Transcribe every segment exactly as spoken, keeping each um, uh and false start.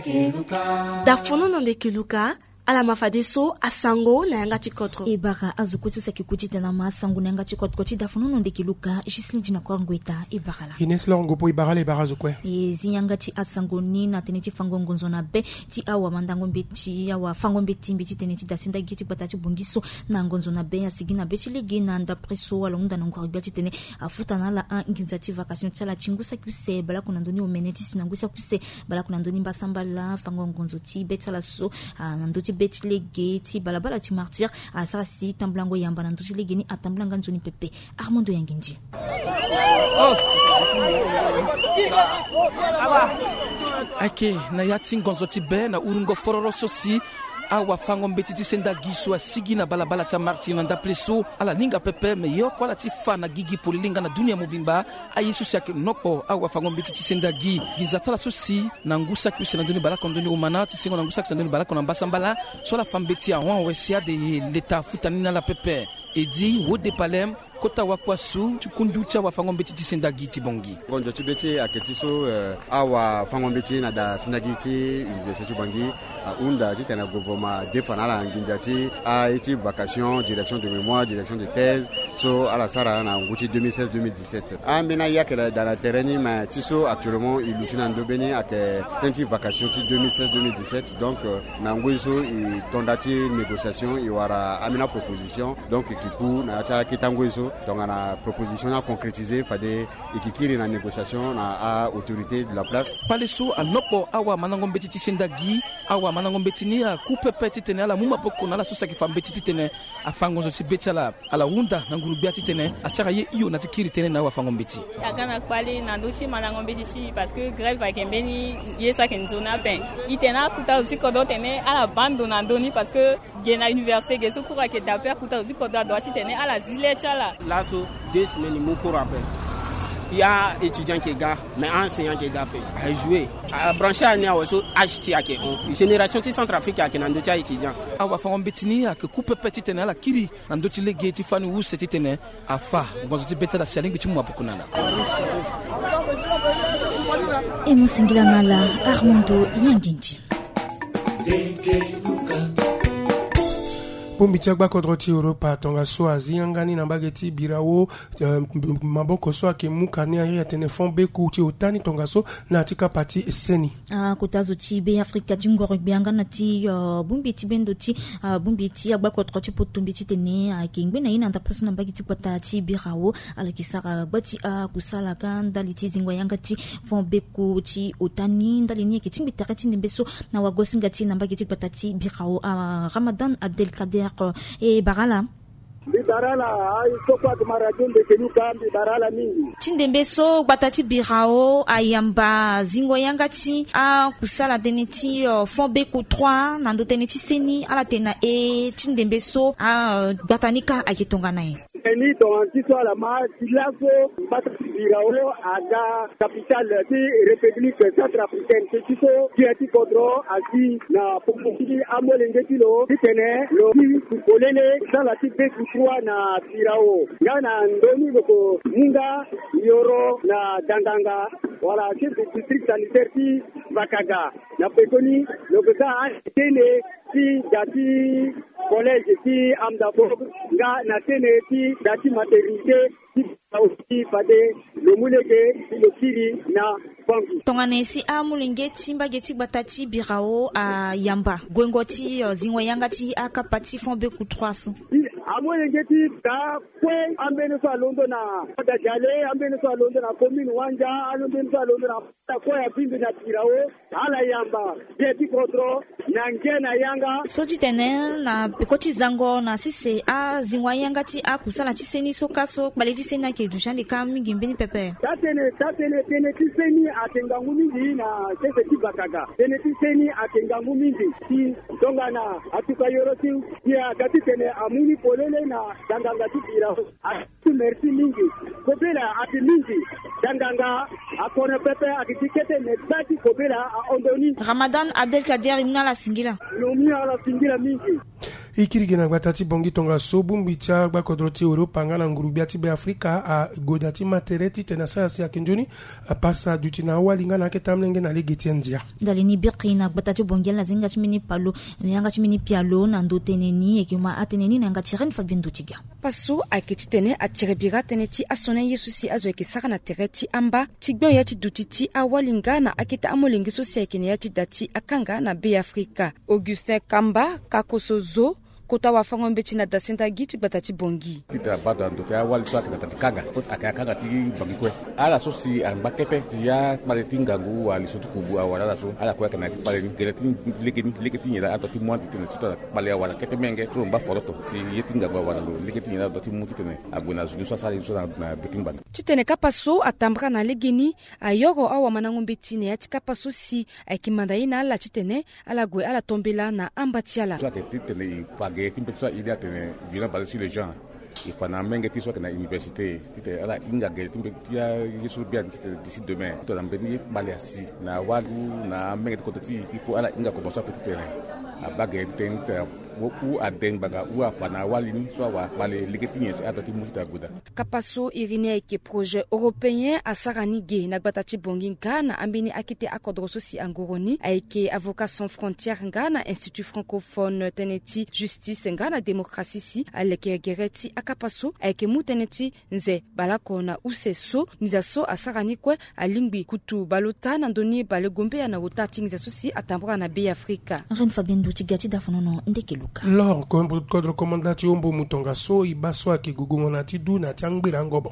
dafono nonde kiluka ala mafadeso asango na yanga tikotro ibara azukusi sakikuti tena masango na yanga tikotro ti dafono nonde kiluka Gisli jina kwa ngweta ibara la Ines longo po ibara le bara zukwe e zinyanga ti asango ni na teneti fango ngonzo na be ti awa mandango mbeti awa fango mbeti mbeti teneti dasinda giti patati bungiso na ngonzo na be asigina beti lege na nda preso wala unda na ngwa beti tene afuta na la un ngizati vacation tsala chingusa kuse bala kuna ndoni omeneti sinangusa kuse bala kuna ndoni mbasamba la fango ngonzo ti betala so na ndoti beti lege ti balabala ti martyr a sarasi tamblango yamba na ndoti lege ni atamblanga nzoni pepe Armando Yanginji ake na yati ngonzo ti be na urungo fororo sosi awa fango mbeti ti senda giso asigi na balabala ta martyr na ndapleso ala linga pepe me yoko ala ti fa na gigi polilinga na dunia mobimba ayisu siake noko awa fango mbeti ti senda gi gizatala sosi na ngusa kwise na doni balako ndoni umana ti singo na ngusa kwise na doni balako na mbasambala so la fambeti a wan wesia de leta futani na la pepe edi wode palem kota wakwasu tukunducha wa fangombeti ti sendagi ti bongi bonjo tibeti aketiso uh, awa fangombeti na da sendagi ti université bongi uh, unda ti tena gouvernement defana la nginja ti a eti vacation direction de mémoire direction de thèse so ala sara na nguti deux mille seize deux mille dix-sept ambena yakela dans la terrain mais tiso actuellement il lutina ndobeni ak tenti vacation ti deux mille seize deux mille dix-sept donc uh, na nguiso i tondati négociation i wara amina proposition donc kiku na cha kitanguiso donc on a proposition à concrétiser fade ikikiri na négociation na a autorité de la place paleso anopo awa manango mbeti ti sendagi awa manango mbeti ni a coupe petit tene ala muma poko na la sosa ki fa mbeti tene afango zo ti beti ala ala unda na nguru biati tene asaka ye iyo na tikiri tene na awa fango mbeti agana kwali na ndochi manango mbeti chi parce que grève va kembeni yesa kenzona pen itena kuta uziko do tene ala bando na ndoni parce que gena université geso kura ke daper kuta uziko do do tene ala zile chala là sur deux semaines mon cours après il y a étudiant qui gars mais enseignant qui gars a joué a branché à nia aussi acheter à qui génération ti Centrafrique à qui na ndoti étudiant awa fango mbetini ak coupe petite na la kiri na ndoti lege ti fanu wu setite ne afa ngozo ti betela salingi ti mwa pokunana e musingila nala Armando Yanginji Pombi tiagba kodroti Europa tonga so aziyangani na bageti birawo uh, maboko so ake mukani ari atene fombe ku ti otani tonga so na tika pati seni ah kutazo ti be Afrika ti ngoro bianga na ti uh, bumbi ti bendo ti uh, bumbi ti agba kodroti potumbi ti tene ake ngbe na ina nda persona bageti pata ti birawo ala kisara bati a kusala kanda liti zingwa yanga ti fombe ku ti otani ndali ni ke timbi tarati ndembeso na wagosinga ti na bageti pata ti birawo uh, Ramadan Abdelkader e barala bibarala ay sokwa kumarajon de kenuka bibarala mingi tindembe so batati birao ayamba zingo yangati a kusala deneti uh, fombe ku trois nando teneti seni ala tena e tindembe so a uh, batanika aketonga nae ni ton tiso la ma tilaso batati birao aga capitale de république centrafricaine tiso tiati kodro asi na pomokili amolengeti lo tene lo polele dans la type trois na birao yana ndoni loko munga yoro na dandanga voilà chef de district sanitaire ti Bakaga na pekoni loko ka tene ti dati collège ti Amdabo nga na tene ti dati maternité ti aussi fade le mulege le kiri na bangi tonganesi a mulenge timba geti batati birao a yamba gwengoti zinwa yanga ti akapati fombe ku trois so amone ngeti ta kwe ambeni so alondo na dajale ambeni so alondo na commune wanja ambeni so alondo na ta kwe ya bindu na tirao ala yamba geti kontro na ngena yanga soti tene na pekoti zango na sise a zinwa yanga ti a kusala ti seni so kaso baleti seni ke dushande ka mingi mbeni pepe tatene tatene tene ti seni atenga ngumindi na sese ti Bakaga tene ti seni atenga ngumindi ti dongana atuka yoroti ya gati tene amuni lele na danganga tibira ati merci mingi kobela ati mingi danganga akone pepe akitikete nebati kobela a ondoni Ramadan Abdelkader imna la singila nomi ala singila mingi ikirigi na gbatati bongi tonga sobu mbicha gbakodroti Europa ngala ngurubiati be Afrika a godati matereti tena sayasi ya kenjoni a pasa duti na awali ngana ketamlenge na ligeti ndia dalini birki na gbatati bongi la zinga chimini palo nyanga chimini pialo na ndoteneni ekima ateneni na ngatiren Fabien Dutiga paso aketitene atirebira teneti asone Yesusi azweke saka na tereti amba tigbo yati dutiti awali ngana akita amolengiso sekene yati dati akanga na be Afrika Augustin Kamba kakosozo kota wa fango mbechi na dasenta giti batati bongi tita bado ndoto ya wali swaka tatikanga pot akakanga ti bongi kwe ala so si ambakepe ya maletinga ngu ali so tukubu awala so ala kwa kana pale ni geletin lekeni lekeni la atoti mwanti tene sota pale awala kepe menge so mba foroto si yetinga gwa wala lo lekeni la doti muti tene aguna zulu so sali so na bekin ban titene kapaso atambra na legeni ayoro awa manango mbetine ya tikapaso si akimanda ina ala titene ala gwe ala tombela na ambatiala so titene page timpetsa idea tene vila basé sur les gens et pendant même que soit que na université tite ala inga gel timpetia yesu bien d'ici demain to lambeni baliasi na walu na menge ko toti il faut ala inga ko bossa petit terrain a bagay tente ou a denbaga ou a pana walini soit wa bale ligetinye se atati muta guda kapaso irine ke projet européen a sarani ge na gbatati bongi ngana ambini akite akodroso si angoroni aike avocat sans frontières ngana institut francophone teneti justice ngana démocratie si aleke gereti akapaso aike muteneti nze balakona useso nizaso asarani kwe alingbi kutu balotana ndoni bale gombe na utati nizaso si atambura na be Afrika Ren Fabien Dutiga dafonono ndekelo lor kodro komandati ombo mutonga so ibaso akigugunga ti du na tiangbira ngobo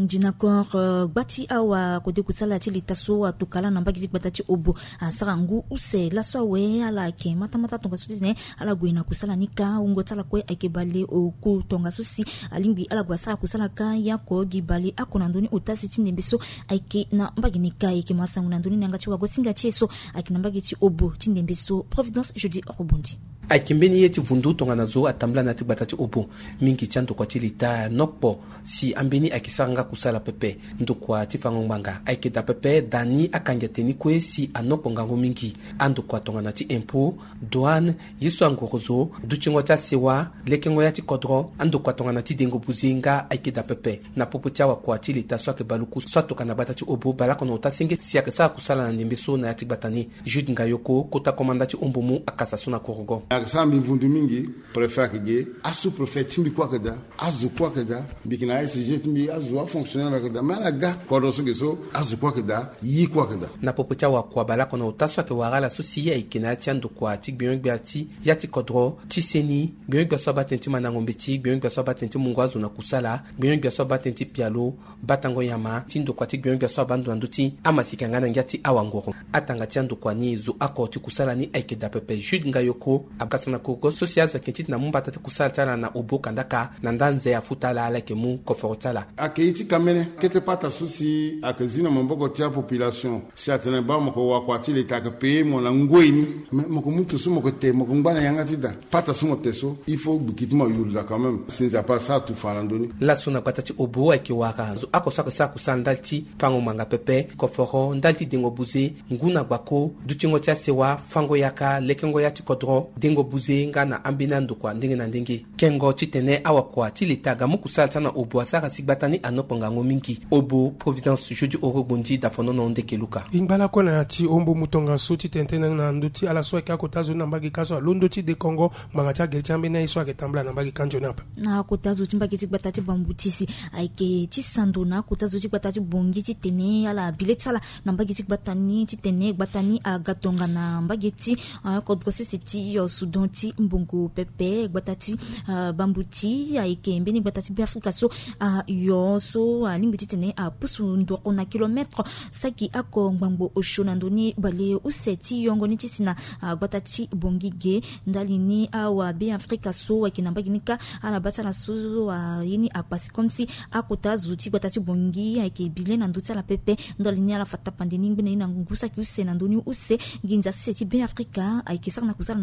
jinakor gbati awa kode kusala ti litaso atukala na mbagi batati obo asarangu use la so we ala ke mata mata tonga so ne ala gwina kusala nika ungo tala kwe akebale oku tonga so si alingbi ala gwasa kusala ka yako gibali akona ndoni utasi ti nembeso aike na mbagi nika ike masangu na ndoni nanga ti wago singa cheso akina mbagi ti obo ti nembeso Providence jeudi Robondi akimbeni yeti vundu tonga nazo atambla na tibatati obo mingi chanto kwa tilita nokpo si ambeni akisanga kusala pepe ndo kwa tifango mbanga aiketa pepe dani akanja teni kwe si anokpo ngango mingi ando kwa tonga na ti impo douane yiso angorozo duchingo cha sewa lekengo ya ti kodro ando kwa tonga na ti dengo buzinga aiketa pepe na popo chawa kwa tilita swake baluku swato kana batati obo balako no tasenge si akisa kusala na ndembeso na yati batani Jude Ngayoko kota komandati ombomu akasasuna korogo sambi vundu mingi préfet kige asu préfet timbi kwa kada azu kwa kada bikina I C G timbi azu a fonctionnaire kada mala ga kodo so geso azu kwa kada yi kwa kada na popocha wa kwa balako na utaswa ke wagala susiya ikina tiando kwa tik biyon biati yati kodro tiseni biyon biaso batenti manangombe ti biyon biaso batenti mungwazo na kusala biyon biaso batenti pialo batango yama tindo kwa tik biyon biaso bandu nduti amasika ngana ngati awangoro atanga tiando kwa ni zo akoti kusala ni aikeda pepe Jude Ngayoko akasana koko sosiazo kentit na mumbata kusala na obo kandaka na ndanze ya futala ala kemu kofortala akeiti kamene kete pata susi akazina mboko tia population si atene ba moko wa kwati le taka pe mo na ngweni moko mutu sumo ko te moko ngana yanga tida pata sumo teso il faut bukituma yulda quand même sinza pas ça tout falandoni la suna patati obo akiwaka zo akosaka sa kusandalti pango manga pepe koforo ndalti dengo buze nguna bako dutingo tia sewa fango yaka lekengo yati kodro dengo buze ngana ambina ndukwa ndenge na ndenge kengo titene awakwa tilitaga mukusala na obo asaka sigbatani anoponga ngomingi obo Providence jeudi Robondi dafono no ndekeluka ingbala kona ati ombo mutonga soti tentene na nduti ala so ka kotazo na mbagi kaso londo ti de Congo mangata gerchambe na iso aketambla na mbagi kanjo napa na kotazo timbagi tibatati bambutisi aike tisando na kotazo tibatati bongi titene ala biletsala na mbagi tibatani titene batani agatonga na mbagi ti kodrose seti yo Sudan ti mbongo pepe batati uh, bambuti aike mbeni batati bi Afrika so uh, yo so uh, lingiti tene a uh, pusu ndoko na kilometre saki ako ngbango oshona ndoni bale useti yongo ni tisina uh, batati bongige ndali ni awa uh, bi Afrika so akinamba ginika ala batala so uh, yini apasi comme si akota zuti batati bongi aike bile na nduti ala pepe ndali ni ala fata pandeni ngene na ngusa ki use na ndoni use ginza seti bi Afrika aike sana kusala na baginika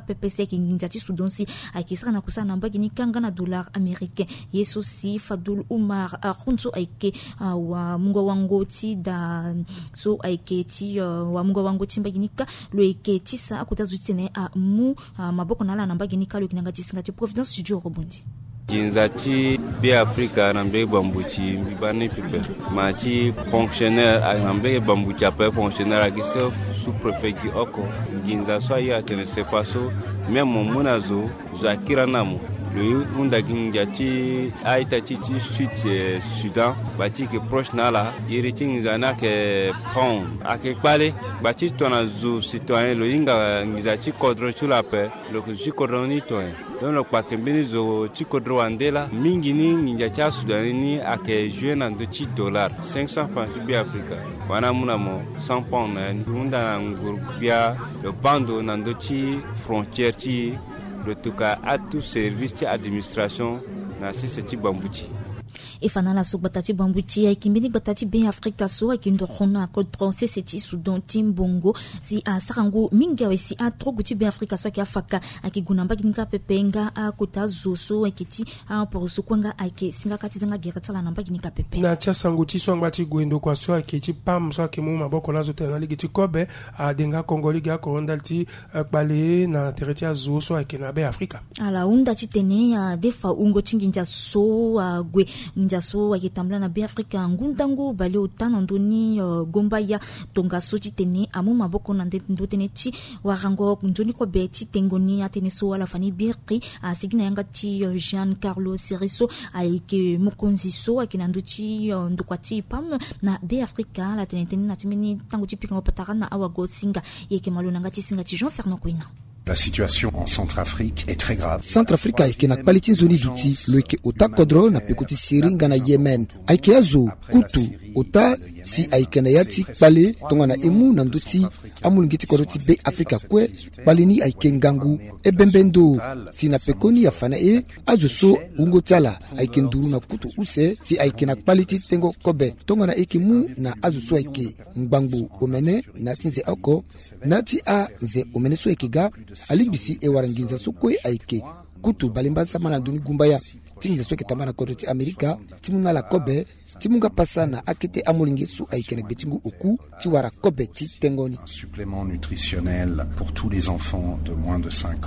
pepe se ki nginja ti Sudan si akisra na kusana mbagi ni kanga na dollar américain yeso si Fadul Umar khunzo aike wa mungo wango ti da so aike ti wa mungo wango ti mbagi nika lo eke ti sa akuta zutene a mu maboko nala na mbagi nika lo kinanga ti singa ti Providence studio Robundi Jinzachi be Africa nambe bambuchi bibani pipe machi fonctionnaire nambe bambuchi après fonctionnaire agise sous-préfet qui oko jinza so ya tene se faso même munazo zakira namu le munda ginjati aita chi chi sud Sudan bachi ke proche nala yiri chinzana ke pon ake pale bachi tona zo citoyen lo inga ngizachi kodro sur la paix le ku kodro ni to donc le pakembeni zo chi kodro andela mingi ni ngizacha Sudanini ake jouer na de chi dollar cinq cents francs bi Africa wana muna mo cent pounds munda ngurbia le bando na de chi frontière chi le tuka à tout service de administration na sisi ti bambuchi ifana la batati bambuti ya kimbini batati ben Afrika so akindo khona contre seseti Sudan timbongo si a sarango minga wesi a troguti ben Afrika so akiafaka akigunamba kinika pepenga a kutazo so akiti a poroso kwanga ake singa kati zanga geratala namba kinika pepe na tia sanguti so ngati gwendo kwa so akiti pam so akimu maboko nazo tena ligiti kobe a denga kongoli ga korondalti kbale na teretia zo so akina ben Afrika ala unda titene ya defa ungo tinginja so gwe njaso akitambla na ben Afrika ngundango bale utana ndoni uh, gomba ya tonga soti tene amu maboko na ndotene ti warango njoni ko beti tengoni atene so wala fani birki asigina yanga ti uh, Jean Carlos Seriso aike mukonzi so akina nduti uh, ndukwati pam na ben Afrika la tene tene na timini tango ti pika patara na awago singa yeke malona ngati singa ti Jean Fernand Kouina. La situation en Centrafrique est très grave. Centrafrique aike na qualité zoni duti loike ota kodro na pekuti siringa na Yemen. Aike azo kutu ota si aike na yati pale tonga na emu na nduti amulingiti koroti be Afrika kwe balini aike ngangu ebembendo si na pekoni ya fana e azo so ungo tala aike nduru na kutu use si aike na quality tengo kobe tonga na eke mu na azo so aike mbangu omene na tinze oko nati a ze omene so aike ga alibisi e waranginza sokwe aike kutu balimba samana duni gumbaya tinga soke tamana koroti Amerika timuna la kobe timunga pasana akete amulingi su aike na betingu oku tiwara kobe ti tengoni supplément nutritionnel pour tous les enfants de moins de cinq ans.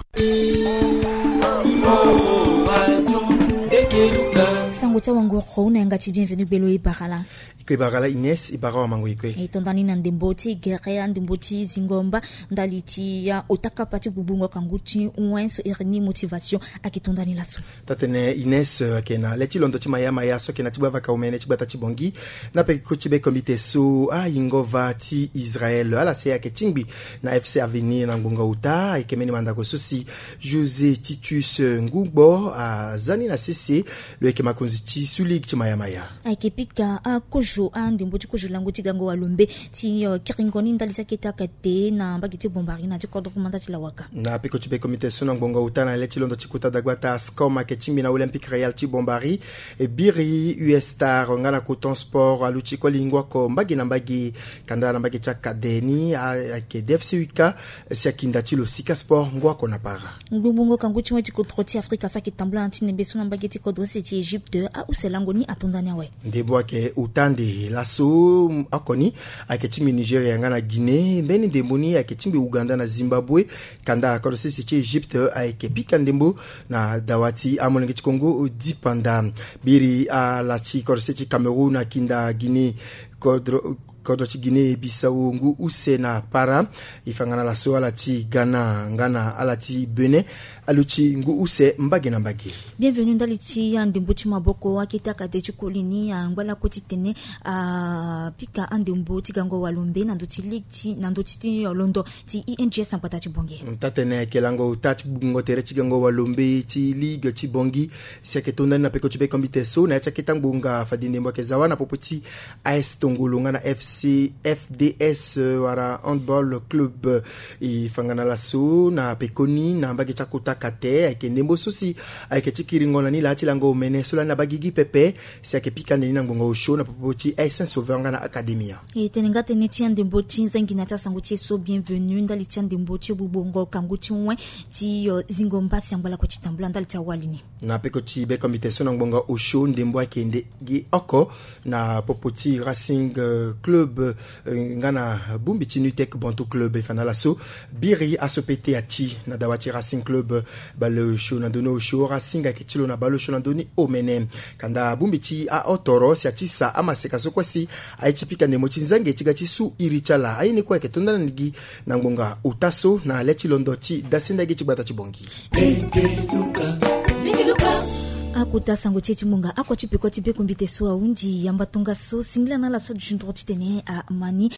Sangocha wango khona ngati bienvenue belo ibarala ibarala Ines ibarawa mango ikwe itondani na ndemboti gere ndemboti zingomba ndaliti ya otaka pati bubungo kanguti uwenso erni motivation akitondani laso tatene Ines kena leti londo ti maya maya so kena tibava ka umene tibata tibongi na pe kochibe komite so a ingova ti Israël ala se ya ketingbi na F C Avenir na ngonga uta ikemeni mandako sosi José Titus Ngugbo a zani na C C le kema konziti sulig ti maya maya aikepika a kojo andi mboti kojo lango ti gango walombe ti uh, kiringoni ndalisa keta kate na mbagiti bombari na ti kodro manda ti lawaka na pe kochibe komite so na ngonga uta na leti londo ti kuta dagwata skoma ke timbi na Olympique Real ti bombari e biri U S Star ngana Coton Sport aluchi ko lingwa ko mbagi na mbagi kanda na mbagi cha kadeni a ke D F C wika si akinda ti lo sika sport ngwa ko na para ngubungo kanguchi mweti ko troti Afrika sa kitambla ti nembe so na mbagi ti kodro si ti Egypte a uselangoni atondani awe ndebo ke utande laso akoni akechimbi Nigeria ngana Guinée mbeni ndemboni akechimbi Uganda na Zimbabwe kanda ko si ti Egypte ake pika ndembo na dawati amolengi ti Congo dipanda biri a la ti ko si ti Cameroun akinda Guinée kodro kodro ti Guinée Bissau ngu usena para ifangana la so ala ti Ghana ngana ala ti Benin aluchi ngu use mbage na mbage bienvenue ndali ti andembo ti maboko akitaka de ti kolini ngwala koti tene a pika andembo ti gango walombe na ndo ti ligue ti na ndo ti londo ti I N G S ampata ti bonge tatene kelango tati bungo tere ti gango walombe ti ligue ti bongi si aketonda na peko ti be komite so na cha ketangbunga fadindembo ke zawana popoti A S tongolo ngana F C F D S wara handball club i fangana laso na pekoni na mbagi chakuta kate ake ndembo susi ake chikiringona ni lati lango mene sola na bagigi pepe si ake pika nina ngongo show na popoti ay Saint Sauveur ngana academia e tenenga teneti andembo tinza ngina ta sanguti so bienvenue ndali tiandembo ti bubongo kanguti mwe ti uh, zingomba siambala ko chitambula ndali ta walini na pekoti be komite so ngonga o show ndembo ake ndegi oko na popoti Racing Club uh, ngana bumbi tinutek bonto club fana laso biri asopete ati na dawati Racing Club ba le show na dono show Racing akitilo na balo show na doni omene kanda bumbi ti a otoro si ati sa amaseka so kwasi aichipika ndemo tinzange tigachi su irichala aini kwa ke tondana nigi na ngonga utaso na leti londoti dasinda gichi bata chibongi akuta sango tete munga akwa chipiko tipe kumbite so undi yamba tunga so singla na la so du tene a mani